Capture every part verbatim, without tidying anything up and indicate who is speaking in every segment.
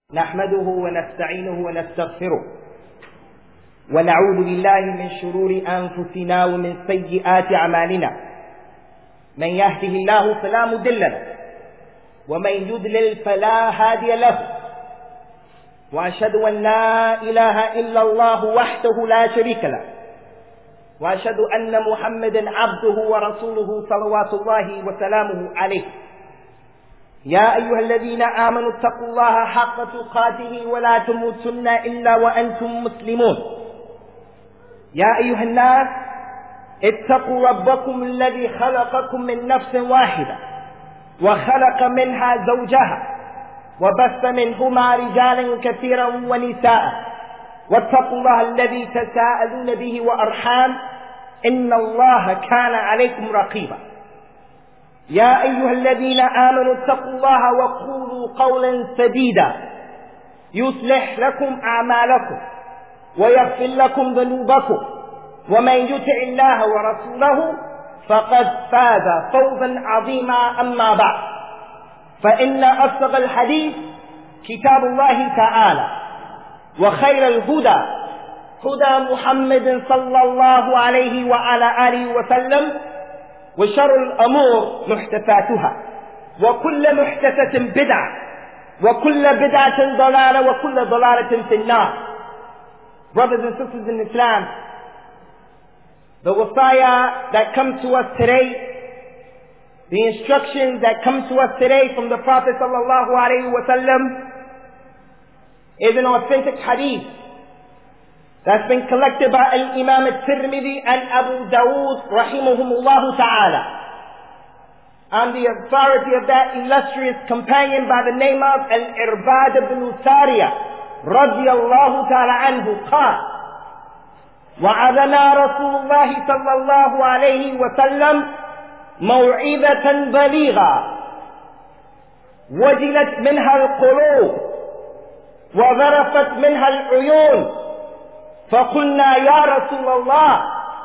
Speaker 1: نحمده ونستعينه ونستغفره ونعوذ بالله من شرور أنفسنا ومن سيئات أعمالنا. من يهده الله فلا مضل له ومن يضلل فلا هادي له، وأشهد أن لا إله إلا الله وحده لا شريك له، وأشهد أن محمدا عبده ورسوله صلوات الله وسلامه عليه. يا أيها الذين آمنوا اتقوا الله حق تقاته ولا تموتن إلا وأنتم مسلمون. يا أيها الناس اتقوا ربكم الذي خلقكم من نفس واحدة وخلق منها زوجها وبث منهما رجالا كثيرا ونساء، واتقوا الله الذي تساءلون به وأرحام إن الله كان عليكم رقيبا. يا أيها الذين آمنوا اتقوا الله وقولوا قولا سديدا يصلح لكم أعمالكم ويغفر لكم ذنوبكم، ومن يطع الله ورسوله فقد فاز فوزا عظيما. أما بعد، فإن أصدق الحديث كتاب الله تعالى، وخير الهدى هدى محمد صلى الله عليه وعلى آله وسلم، وشر الأمور محدثاتها، وكل محدثة بدعة، وكل بدعة ضلالة، وكل ضلالة في النار. Brothers and sisters in Islam, the wasaya that come to us today, the instructions that come to us today from the Prophet sallallahu alaihi wasallam, is an authentic hadith that's been collected by Al-Imam Al-Tirmidhi and Abu Dawood rahimahumullah ta'ala, on the authority of that illustrious companion by the name of Al-Irbad ibn Sariya radiyallahu ta'ala anhu قال: وعظنا رسول الله صلى الله عليه وسلم موعظة بليغة وجلت منها القلوب وذرفت منها العيون، فقلنا يا رسول الله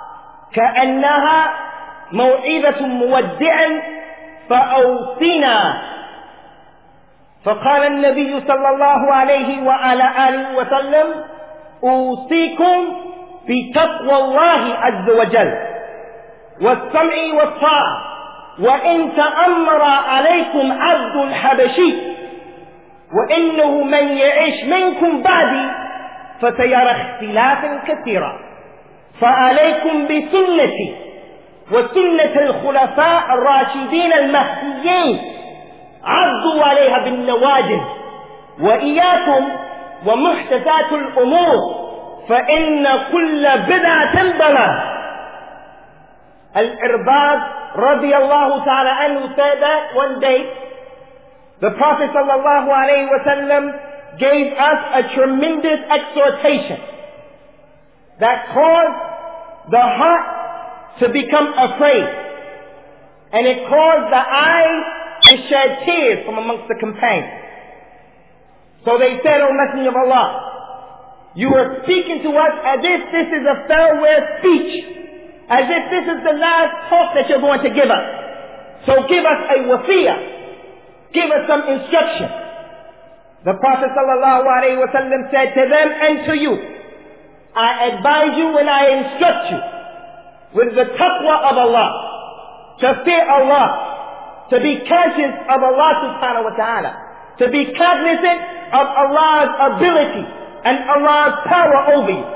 Speaker 1: كأنها موعظة مودع فأوصنا. فقال النبي صلى الله عليه وعلى آله وسلم: أوصيكم بتقوى الله عز وجل والسمع والطاعة، وإن تأمر عليكم عبد الحبشي، وإنه من يعيش منكم بعدي فسيرى اختلافا كثيرا، فعليكم بسنتي وسنة الخلفاء الراشدين المهديين، عضوا عليها بالنواجذ، وإياكم ومحدثات الأمور فإن كل بدعة ضلالة. Al-Irbad radiyallahu ta'ala anhu said that one day the Prophet sallallahu alayhi wa sallam gave us a tremendous exhortation that caused the heart to become afraid, and it caused the eyes to shed tears from amongst the companions. So they said, O Messenger of Allah, you are speaking to us as if this is a farewell speech, as if this is the last talk that you're going to give us. So give us a wasiyah, give us some instruction. The Prophet sallallahu alaihi wasallam said to them and to you, I advise you and I instruct you with the taqwa of Allah, to fear Allah, to be conscious of Allah subhanahu wa ta'ala, to be cognizant of Allah's ability and Allah's power over you,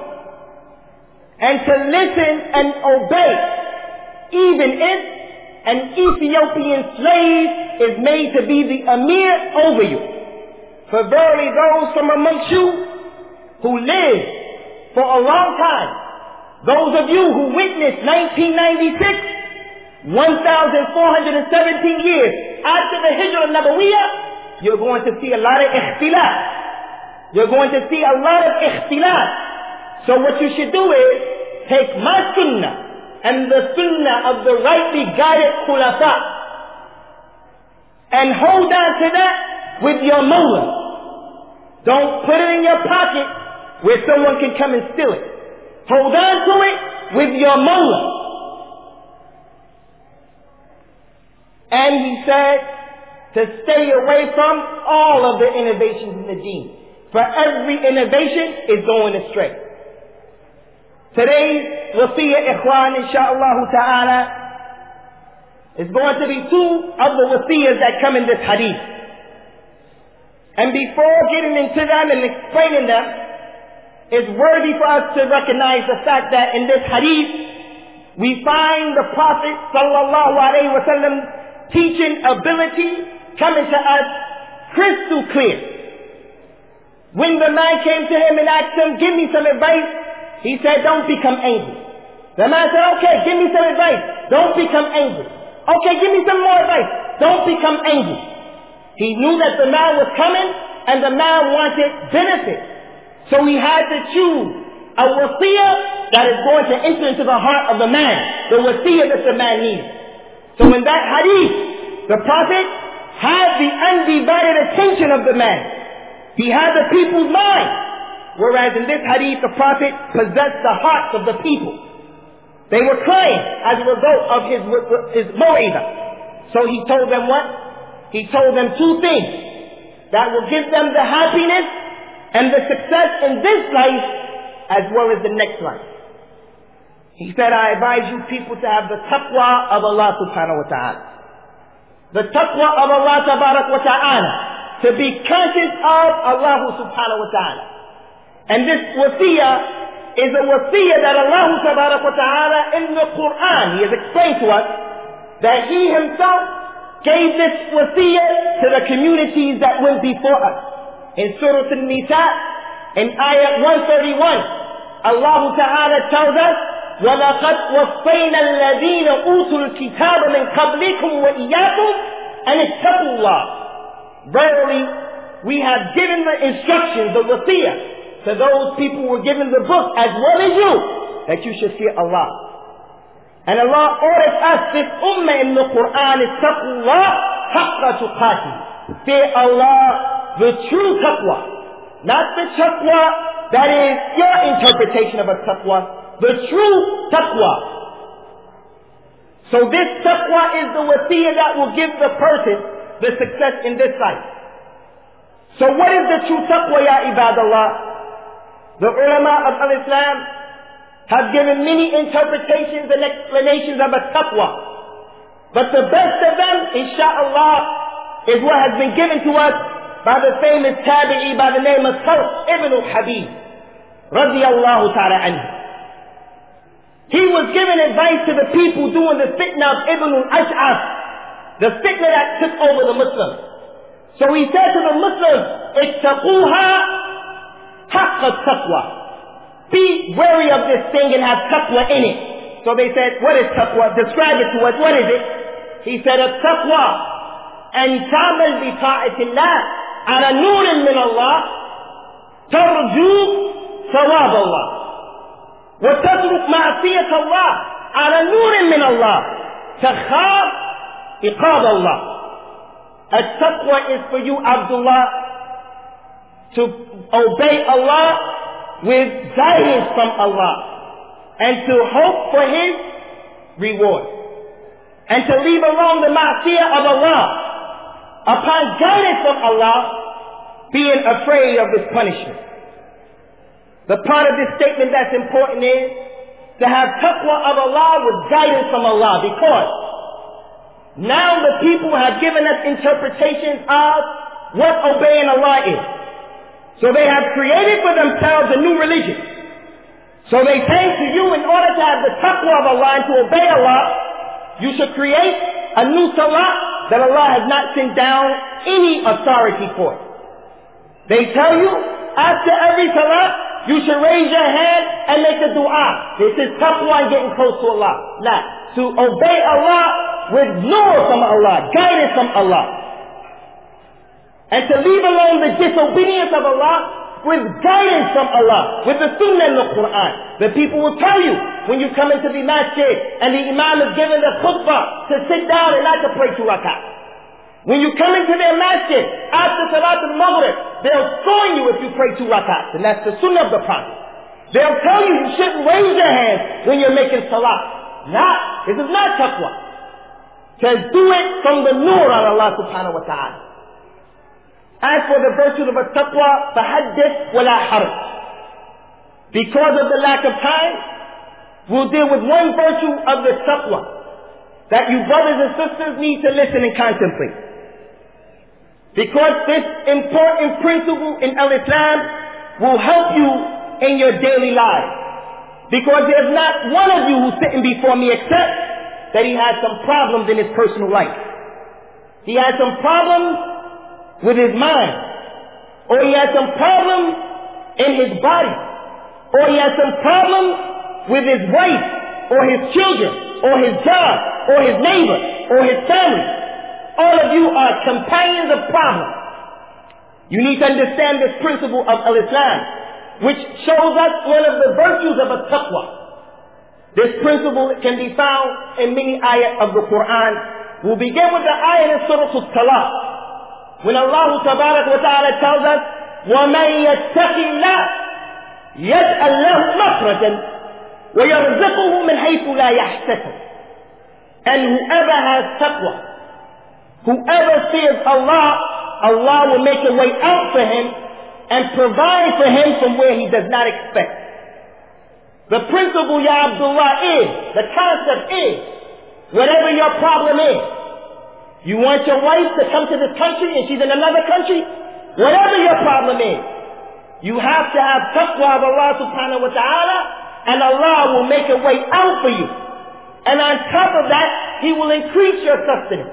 Speaker 1: and to listen and obey, even if an Ethiopian slave is made to be the emir over you. For verily those from amongst you who live for a long time, those of you who witnessed nineteen ninety-six, one thousand four hundred seventeen years after the Hijrah Nabawiyyah, you're going to see a lot of ikhtilaf. You're going to see a lot of ikhtilaf. So what you should do is take my sunnah and the sunnah of the rightly guided khulafa and hold on to that with your mullah. Don't put it in your pocket where someone can come and steal it. Hold on to it with your mullah. And he said, to stay away from all of the innovations in the deen. For every innovation is going astray. Today's wasiyah, ikhwan, insha'Allah ta'ala, is going to be two of the wasiyahs that come in this hadith. And before getting into them and explaining them, it's worthy for us to recognize the fact that in this hadith, we find the Prophet sallallahu alaihi wasallam teaching ability coming to us crystal clear. When the man came to him and asked him, give me some advice, he said, don't become angry. The man said, okay, give me some advice. Don't become angry. Okay, give me some more advice. Don't become angry. He knew that the man was coming and the man wanted benefit. So he had to choose a wasiyah that is going to enter into the heart of the man. The wasiyah that the man needs. So in that hadith, the Prophet had the undivided attention of the man. He had the people's mind. Whereas in this hadith, the Prophet possessed the hearts of the people. They were crying as a result of his, his mu'idah. So he told them what? He told them two things that will give them the happiness and the success in this life as well as the next life. He said, I advise you people to have the taqwa of Allah subhanahu wa ta'ala. The taqwa of Allah tabarak wa ta'ala. To be conscious of Allah subhanahu wa ta'ala. And this wasiyah is a wasiyah that Allah tabarak wa ta'ala in the Quran, He has explained to us that He Himself gave this wasiyah to the communities that went before us. In Surah An-Nisa, in ayat one thirty-one, Allah Ta'ala tells us, وَلَقَدْ وَصَّيْنَا الَّذِينَ أُوتُوا الْكِتَابَ مِنْ قَبْلِكُمْ وَإِيَّاكُمْ أَنِ اتَّقُوا اللَّهَ. Verily, we have given the instructions, the wasiyah, to those people who were given the book as well as you, that you should fear Allah. And Allah orders us, this ummah in the Quran, اتَّقُوا اللَّهَ حَقَّ تُقَاتِهِ. Fear Allah, the true taqwa. Not the taqwa that is your interpretation of a taqwa. The true taqwa. So this taqwa is the wasiyah that will give the person the success in this life. So what is the true taqwa, ya ibadallah? The ulama of al-Islam have given many interpretations and explanations of a taqwa. But the best of them, insha'Allah, is what has been given to us by the famous tabi'i by the name of Sawt ibn al-Habib, radiyallahu ta'ala anhu. He was giving advice to the people during the fitna of Ibn al-Ash'af, the fitna that took over the Muslims. So he said to the Muslims, ittaquha haqqa taqwa. Be wary of this thing and have taqwa in it. So they said, what is taqwa? Describe it to us. What is it? He said, at-taqwa an ta'mal bi ta'atillah ala nurin min Allah tarju thawab Allah. وتترك معصية الله على نور من الله تخاف عقاب الله. التقوى is for you, Abdullah, to obey Allah with guidance from Allah and to hope for His reward, and to leave alone the ma'asiyah of Allah upon guidance from Allah, being afraid of His punishment. The part of this statement that's important is to have taqwa of Allah with guidance from Allah, because now the people have given us interpretations of what obeying Allah is. So they have created for themselves a new religion. So they say to you, in order to have the taqwa of Allah and to obey Allah, you should create a new salah that Allah has not sent down any authority for. They tell you, after every salah, you should raise your hand and make a dua. This is taqwa and getting close to Allah. La. To obey Allah with nur from Allah, guidance from Allah. And to leave alone the disobedience of Allah with guidance from Allah, with the sunnah in the Quran. The people will tell you when you come into the masjid and the imam is giving the khutbah to sit down and not to pray two rakat. When you come into their masjid after Salat al-Maghrib, they'll scorn you if you pray two rakats. And that's the sunnah of the Prophet. They'll tell you you shouldn't raise your hands when you're making salah. Not, this is not taqwa.
Speaker 2: to do it from the nur of Allah subhanahu wa ta'ala. As for the virtues of a taqwa, فَحَدِّثْ وَلَا حَرْجٍ. Because of the lack of time, we'll deal with one virtue of the taqwa that you brothers and sisters need to listen and contemplate. Because this important principle in Al-Islam will help you in your daily life. Because there's not one of you who's sitting before me except that he has some problems in his personal life. He has some problems with his mind, or he has some problems in his body, or he has some problems with his wife, or his children, or his job, or his neighbor, or his family. All of you are companions of problems. You need to understand this principle of Al-Islam, which shows us one of the virtues of a taqwa. This principle can be found in many ayat of the Quran. We'll begin with the ayat in Surah Al-Talaq. When Allah Tabarak wa Ta'ala tells us, وَمَنْ يَتَّقِ اللَّهِ يَجْعَلْ لَهُ مَخْرَجًا وَيَرْزِقُهُ مِنْ حَيْثُ لَا يَحْتَسِبُ. And whoever has taqwa, whoever fears Allah, Allah will make a way out for him and provide for him from where he does not expect. The principle, Ya Abdullah, is, the concept is, whatever your problem is, you want your wife to come to this country and she's in another country? Whatever your problem is, you have to have taqwa of Allah subhanahu wa ta'ala, and Allah will make a way out for you. And on top of that, He will increase your sustenance.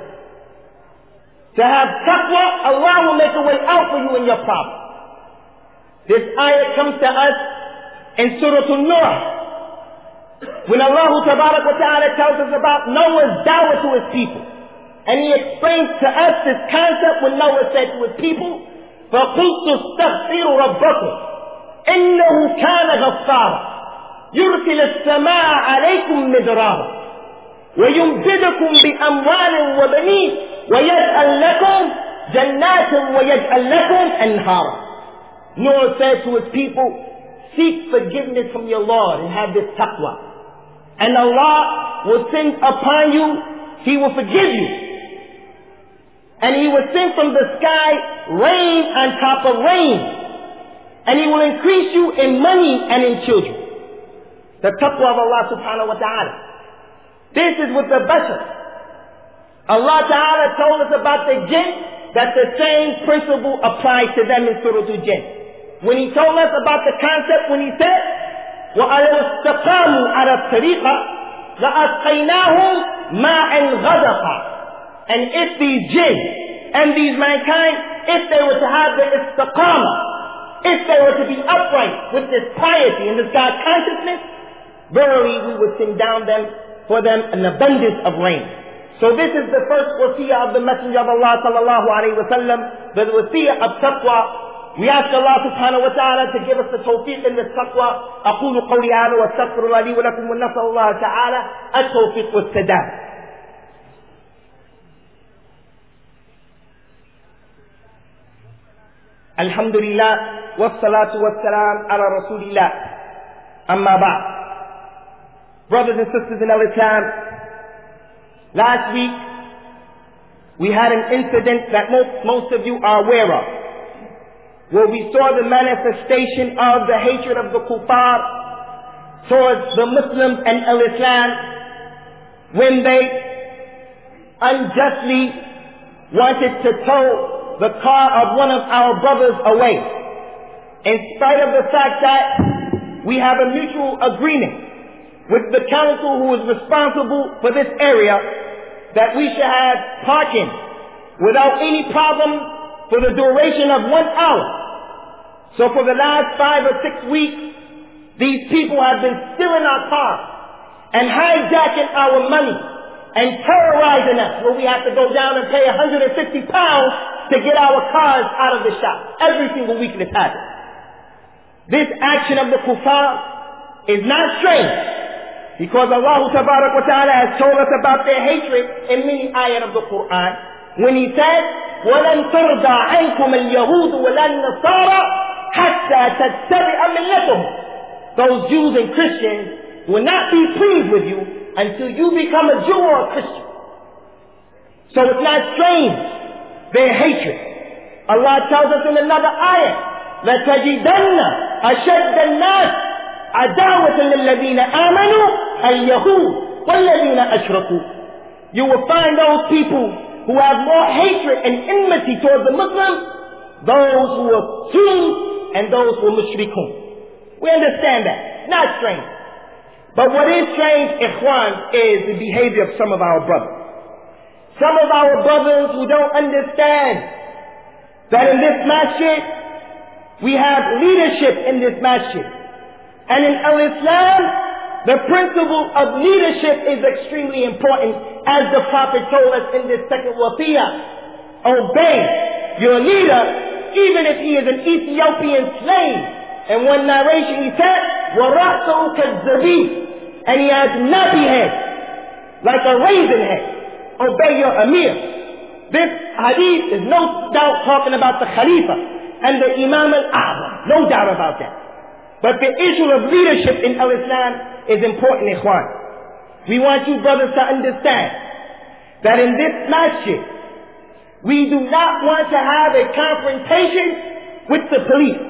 Speaker 2: To have taqwa, Allah will make a way out for you in your problem. This ayah comes to us in Surah An-Nur, when Allah Tabarak wa Ta'ala tells us about Noah's da'wah to his people. And he explains to us this concept when Noah said to his people, فَقُلْتُ اسْتَغْفِرُوا رَبَّكُمْ إِنَّهُ كَانَ غَفَّارًا يُرْسِلُ السَّمَاءَ عَلَيْكُمْ مِدْرَارًا وَيُمْدِدْكُمْ بِأَمْوَالٍ وَبَنِينَ وَيَجْعَلْ لَكُمْ جَنَّاتٍ وَيَجْعَلْ لَكُمْ أَنْهَارًا. Noah said to his people, seek forgiveness from your Lord and have this taqwa. And Allah will send upon you, He will forgive you. And He will send from the sky rain on top of rain. And He will increase you in money and in children. The taqwa of Allah subhanahu wa ta'ala. This is with the bashar. Allah ta'ala told us about the jinn, that the same principle applies to them in Surah Al-Jinn. When He told us about the concept, when He said, وَأَلَوْ اسْتَقَامُوا عَلَى الطَّرِيقَةِ لَأَسْقَيْنَاهُمْ مَاءً غَدَقًا. And if these jinn and these mankind, if they were to have the istiqamah, if they were to be upright with this piety and this God consciousness, verily we would send down them for them an abundance of rain. So this is the first wasiyah of the Messenger of Allah sallallahu alayhi wa sallam, the wasiyah of taqwa. We ask Allah subhanahu wa ta'ala to give us the tawfiq in this taqwa. أقول قولي هذا واستغفر الله لي ولكم ونسأل الله تعالى التوفيق والسداد. الحمد لله والصلاة والسلام على رسول الله. أما بعد. Brothers and sisters in Islam, last week we had an incident that most, most of you are aware of, where we saw the manifestation of the hatred of the kuffar towards the Muslims and Al-Islam when they unjustly wanted to tow the car of one of our brothers away. In spite of the fact that we have a mutual agreement with the council who is responsible for this area that we should have parking without any problem for the duration of one hour. So for the last five or six weeks, these people have been stealing our cars and hijacking our money and terrorizing us, where we have to go down and pay one hundred fifty pounds to get our cars out of the shop. Every single week this happens. This action of the kuffar is not strange, because Allah Tabarak wa Ta'ala has told us about their hatred in many ayat of the Quran, when He said, وَلَنْ تَرْضَى عَنْكُمُ الْيَهُودُ وَلَا النَّصَارَى حَتَّى تَتَّبِعَ مِلَّتَهُمْ. Those Jews and Christians will not be pleased with you until you become a Jew or a Christian. So it's not strange, their hatred. Allah tells us in another ayah, لَتَجِدَنَّ أَشَدَّ النَّاسِ عَدَاوَةً لِلَّذِينَ آمَنُوا الْيَهُودُ وَالَّذِينَ أَشْرَكُوا. You will find those people who have more hatred and enmity towards the Muslims, those who are Jews and those who are mushrikun. We understand that. Not strange. But what is strange, ikhwan, is the behavior of some of our brothers. Some of our brothers who don't understand that in this masjid, we have leadership in this masjid. And in al-Islam, the principle of leadership is extremely important, as the Prophet told us in this second wasiyah. Obey your leader, even if he is an Ethiopian slave. In one narration he said, وَرَأْسُهُ كَالزَّبِيبِ, and he has nappy head, like a raisin head. Obey your Amir. This hadith is no doubt talking about the Khalifa and the Imam al-A'zam. No doubt about that. But the issue of leadership in al-Islam is important, ikhwan. We want you brothers to understand that in this masjid, we do not want to have a confrontation with the police.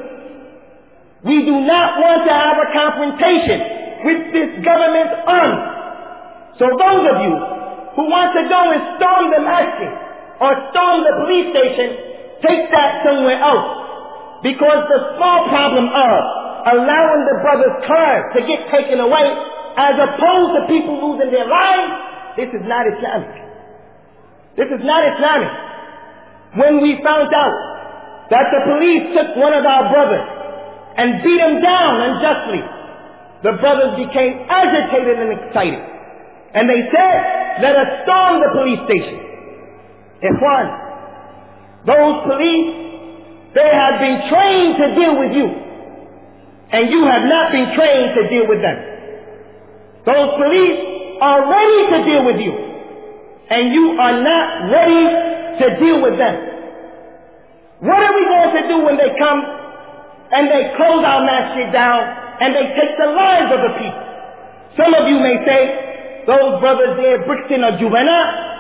Speaker 2: We do not want to have a confrontation with this government's army. So those of you who want to go and storm the masjid or storm the police station, take that somewhere else. Because the small problem of allowing the brothers' cars to get taken away as opposed to people losing their lives, this is not Islamic. This is not Islamic. When we found out that the police took one of our brothers and beat him down unjustly, the brothers became agitated and excited. And they said, let us storm the police station. Ikhwan, those police, they have been trained to deal with you. And you have not been trained to deal with them. Those police are ready to deal with you. And you are not ready to deal with them. What are we going to do when they come and they close our masjid down and they take the lives of the people? Some of you may say, those brothers there, Brixton or Juvana,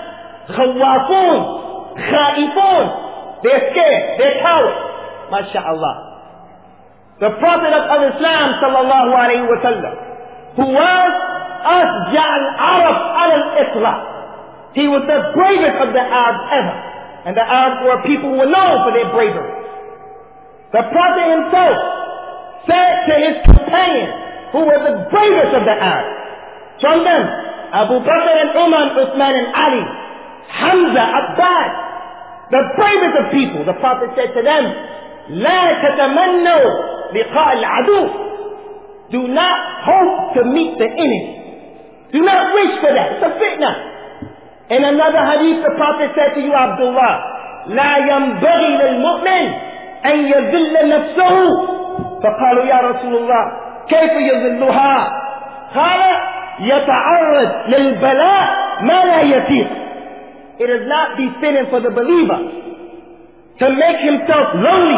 Speaker 2: khawafun, khaifun, they're scared, they're cowards. MashaAllah. The Prophet of Islam sallallahu alayhi wa sallam, who was asja'al Arab al-Islam, he was the bravest of the Arabs ever. And the Arabs were people who were known for their bravery. The Prophet himself said to his companions, who were the bravest of the Arabs, from them, Abu Bakr and Umar, Uthman and Ali, Hamza, Abbas, the bravest of people, the Prophet said to them, لا تتمنوا لقاء العدو. Do not hope to meet the enemy. Do not wish for that. It's a fitna. In another hadith, the Prophet said to you, Abdullah, لا ينبغي للمؤمن أن يذل نفسه. فقالوا يا رسول الله كيف يذلها؟ قال يتعرض للبلاء ما لا يطيق. It is not befitting for the believer to make himself lowly,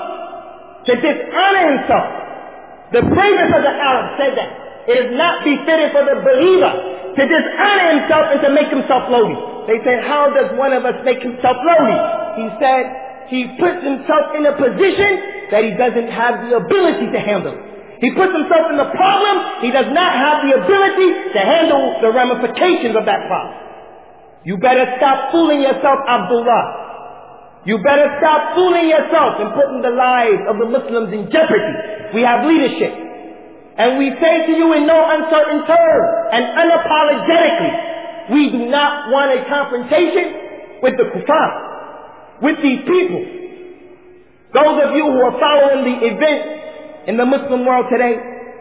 Speaker 2: to dishonor himself. The bravest of the Arabs said that. It is not befitting for the believer to dishonor himself and to make himself lowly. They said, how does one of us make himself lowly? He said, he puts himself in a position that he doesn't have the ability to handle. He puts himself in the problem, he does not have the ability to handle the ramifications of that problem. You better stop fooling yourself, Abdullah. You better stop fooling yourself and putting the lives of the Muslims in jeopardy. We have leadership. And we say to you in no uncertain terms and unapologetically, we do not want a confrontation with the kuffar, with these people. Those of you who are following the events in the Muslim world today,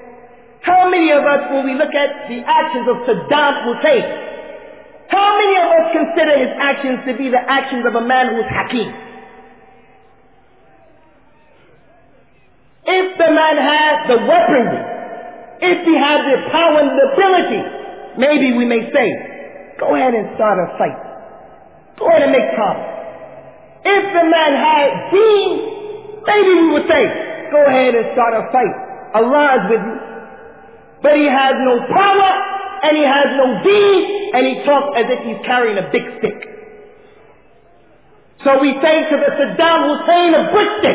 Speaker 2: how many of us, when we look at the actions of Saddam Hussein, how many of us consider his actions to be the actions of a man who is hakim? If the man had the weaponry, if he had the power and the ability, maybe we may say, go ahead and start a fight. Go ahead and make problems. If the man had deen, maybe we would say, go ahead and start a fight. Allah is with you. But he has no power, and he has no deen, and he talks as if he's carrying a big stick. So we say to the Saddam Hussein of Brixton,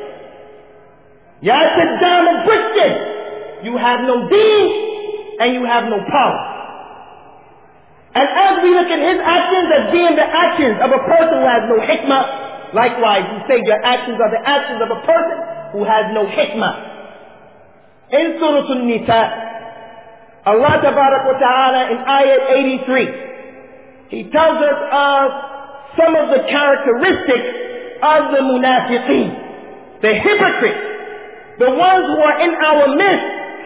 Speaker 2: Ya Saddam of Brixton, you have no deen and you have no power. And as we look at his actions as being the actions of a person who has no hikmah, likewise we say your actions are the actions of a person who has no hikmah. In Surah An-Nisa, Allah Tabarak wa Ta'ala in Ayat eighty-three, He tells us of some of the characteristics of the munafiqeen, the hypocrites, the ones who are in our midst,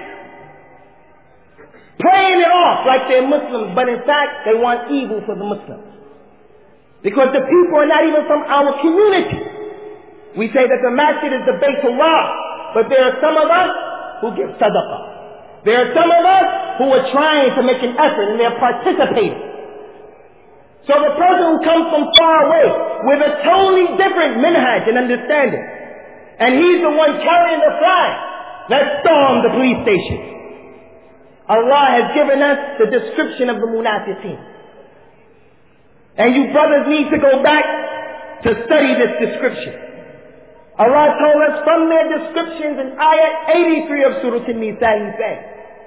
Speaker 2: playing it off like they're Muslims, but in fact they want evil for the Muslims. Because the people are not even from our community. We say that the masjid is the Baytullah, but there are some of us who give sadaqah. There are some of us who are trying to make an effort and they're participating. So the person who comes from far away with a totally different minhaj and understanding, and he's the one carrying the flag, let's storm the police station. Allah has given us the description of the munafiqeen. And you brothers need to go back to study this description. Allah told us from their descriptions in Ayat eighty-three of Surah An-Nisa, He said,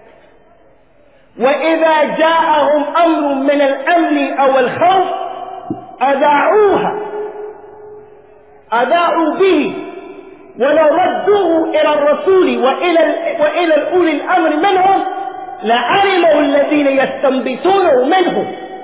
Speaker 2: وَإِذَا جَاءَهُمْ أَمْرٌ مِّنَ الْأَمْنِ أَوَ الْخَوْفِ أَذَاعُوهَا أَذَاعُوا بِهِ وَلَوْ رَدُّوهُ إِلَى الرَّسُولِ وَإِلَى وَإِلَى أُولِي الْأَمْرِ مِنْهُمْ لَعَلِمَهُ الَّذِينَ يَسْتَنبِطُونَهُ مِنْهُمْ.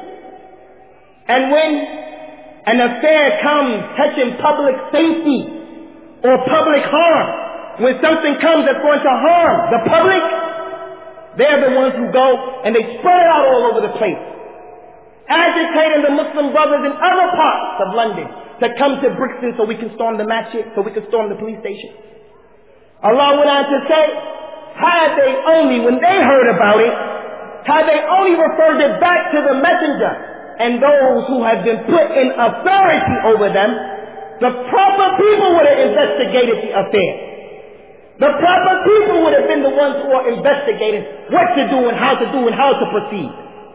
Speaker 2: And when an affair comes touching public safety or public harm, when something comes that's going to harm the public, they're the ones who go and they spread it out all over the place, agitating the Muslim brothers in other parts of London to come to Brixton so we can storm the masjid, so we can storm the police station. Allah went on to say, had they only, when they heard about it, had they only referred it back to the messenger and those who had been put in authority over them, the proper people would have investigated the affair. The proper people would have been the ones who are investigating what to do and how to do and how to proceed.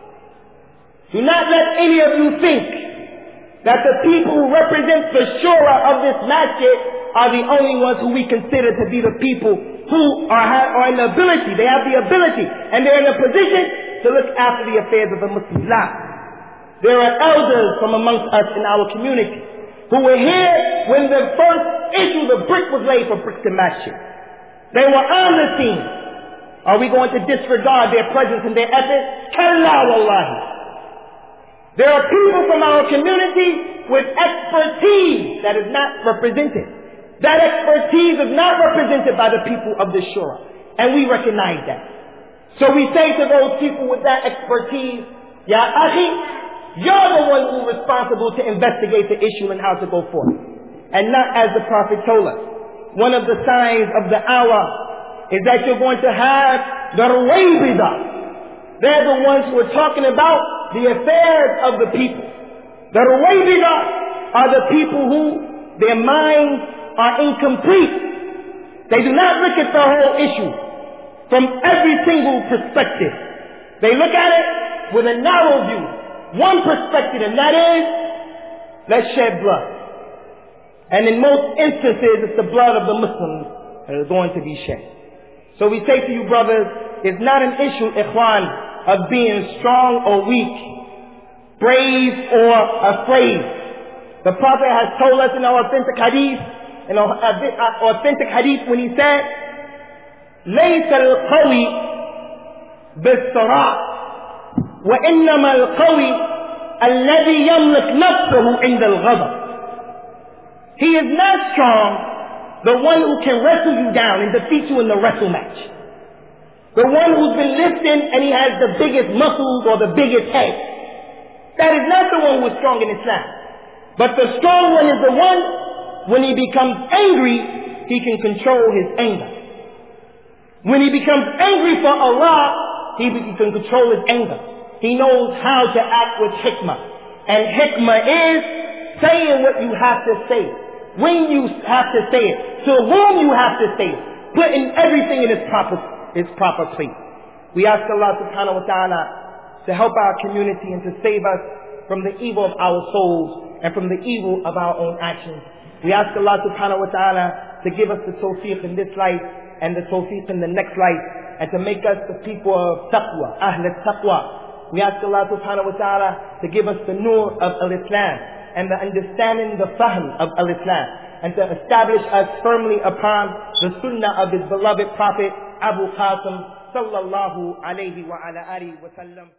Speaker 2: Do not let any of you think that the people who represent the shura of this masjid are the only ones who we consider to be the people who are, are in the ability, they have the ability, and they're in a position to look after the affairs of the Muslim life. There are elders from amongst us in our community who were here when the first issue, the brick was laid for Brixton Masjid. They were on the scene. Are we going to disregard their presence and their efforts? Kalla wallahi. There are people from our community with expertise that is not represented. That expertise is not represented by the people of the Shura. And we recognize that. So we say to those people with that expertise, Ya Akhi, you're the one who's responsible to investigate the issue and how to go forth. And not as the Prophet told us. One of the signs of the hour is that you're going to have the Ruwaybida. They're the ones who are talking about the affairs of the people. The Ruwaybida are the people who their minds are incomplete. They do not look at the whole issue from every single perspective. They look at it with a narrow view. One perspective, and that is, let's shed blood. And in most instances, it's the blood of the Muslims that is going to be shed. So we say to you brothers, it's not an issue, ikhwan, of being strong or weak, brave or afraid. The Prophet has told us in our authentic hadith, in our authentic hadith when he said, لَيْسَ الْقَوِي بِالصَّرَاءِ وَإِنَّمَا الْقَوِي الَّذِي يَمْلِكْ نَفْسَهُ عِنْدَ الْغَضَبِ. He is not strong, the one who can wrestle you down and defeat you in the wrestle match. The one who's been lifting and he has the biggest muscles or the biggest head. That is not the one who is strong in Islam. But the strong one is the one, when he becomes angry, he can control his anger. When he becomes angry for Allah, he can control his anger. He knows how to act with hikmah. And hikmah is saying what you have to say, when you have to say it, to whom you have to say it, putting everything in its proper, its proper place. We ask Allah subhanahu wa ta'ala to help our community and to save us from the evil of our souls and from the evil of our own actions. We ask Allah subhanahu wa ta'ala to give us the tawfiq in this life and the tawfiq in the next life, and to make us the people of taqwa, ahl al-taqwa. We ask Allah subhanahu wa ta'ala to give us the nur of al-Islam and the understanding, the fahm of al-Islam, and to establish us firmly upon the sunnah of His beloved Prophet Abu Qasim sallallahu alayhi wa ala alihi wa sallam.